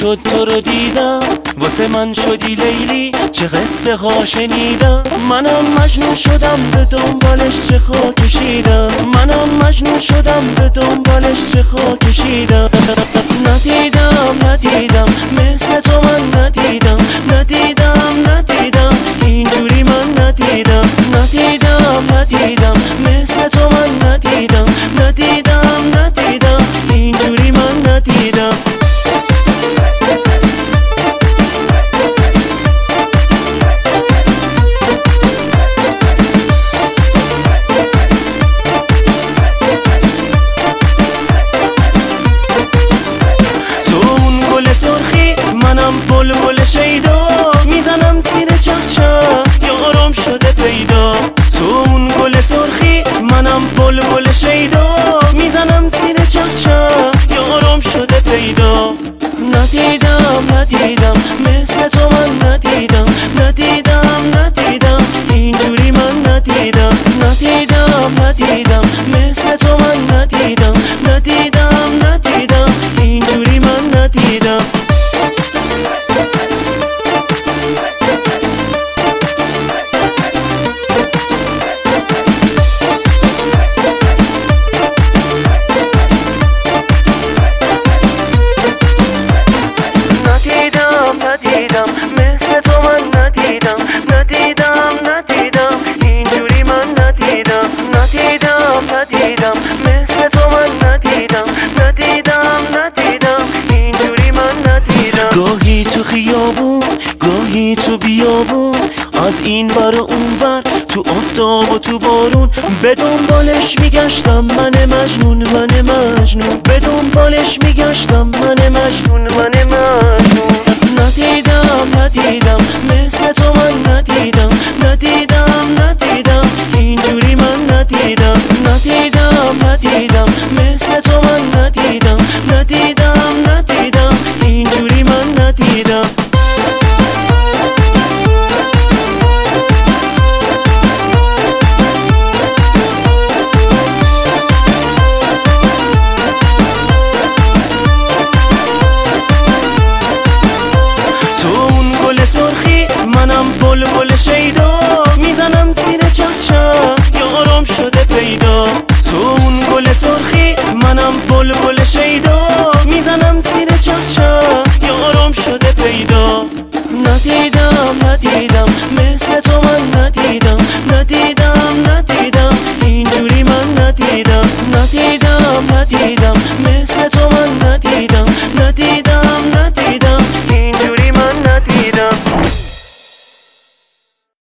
شد تو رو دیدم، واسه من شدی لیلی، چه قصه ها شنیدم. منم مجنون شدم به دنبالش چه خا کشیدم، منم مجنون شدم به دنبالش چه خا کشیدم. ندیدم مثل تو من ندیدم، ندیدم اینجوری من ندیدم مثل تو من ندیدم اینجوری من ندیدم. سرخی منم بلبل شیدا، میزنم زیر چهچه یارم شده پیدا. تو اون گل سرخی منم بلبل شیدا، میزنم زیر چهچه یارم شده پیدا. ندیدم مثل تو من ندیدم اینجوری من ندیدم مثل تو من ندیدم اینجوری من ندیدم. ندیدم مثل تو من ندیدم اینجوری من ندیدم مثل تو من ندیدم اینجوری من ندیدم. گاهی تو خیابون گاهی تو بیابون، از این ور و اون ور، تو آفتاب و تو بارون، به دنبالش میگشتم من مجنون به دنبالش میگشتم من مجنون. ندیدم مثل تو من ندیدم اینجوری من ندیدم